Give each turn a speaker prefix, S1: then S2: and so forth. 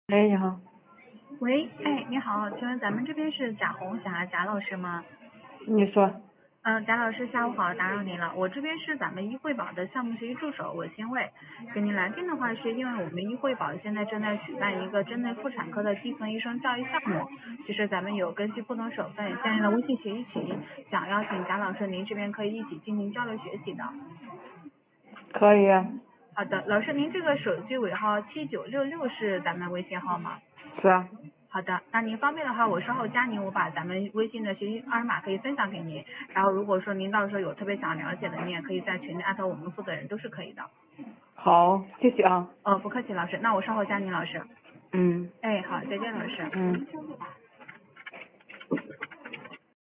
S1: 哎，你好，
S2: 喂，哎，你好，请问咱们这边是贾红霞贾老师吗？
S1: 你说，
S2: 贾老师下午好，打扰您了。我这边是咱们医惠宝的项目学习助手，我欣慰。给您来电的话，是因为我们医惠宝现在正在举办一个针对妇产科的基层医生教育项目，其实咱们有根据不同省份建立了微信学习群，想邀请贾老师您这边可以一起进行交流学习的。
S1: 可以啊，
S2: 好的，老师您这个手机尾号7966是咱们微信号吗？
S1: 是啊，
S2: 好的，那您方便的话，我稍后加您，我把咱们微信的学习二维码可以分享给您。然后如果说您到时候有特别想了解的，你也可以在群里艾特我们负责人，都是可以的。
S1: 好，谢谢啊，
S2: 不客气，老师，那我稍后加您，老师。
S1: 嗯
S2: 哎，好，再见，老师。
S1: 嗯。